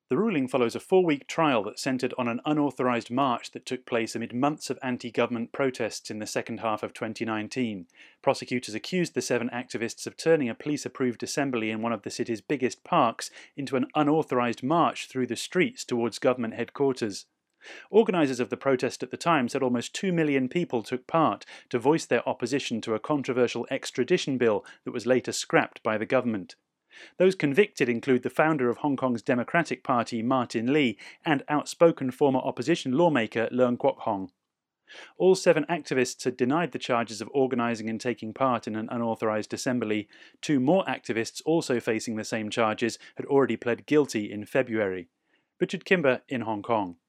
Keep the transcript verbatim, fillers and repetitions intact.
The ruling follows a four-week trial that centred on an unauthorised march that took place amid months of anti-government protests in the second half of twenty nineteen. Prosecutors accused the seven activists of turning a police-approved assembly in one of the city's biggest parks into an unauthorised march through the streets towards government headquarters. Organisers of the protest at the time said almost two million people took part to voice their opposition to a controversial extradition bill that was later scrapped by the government. Those convicted include the founder of Hong Kong's Democratic Party, Martin Lee, and outspoken former opposition lawmaker Leung Kwok Hong. All seven activists had denied the charges of organising and taking part in an unauthorised assembly. Two more activists, also facing the same charges, had already pled guilty in February. Richard Kimber in Hong Kong.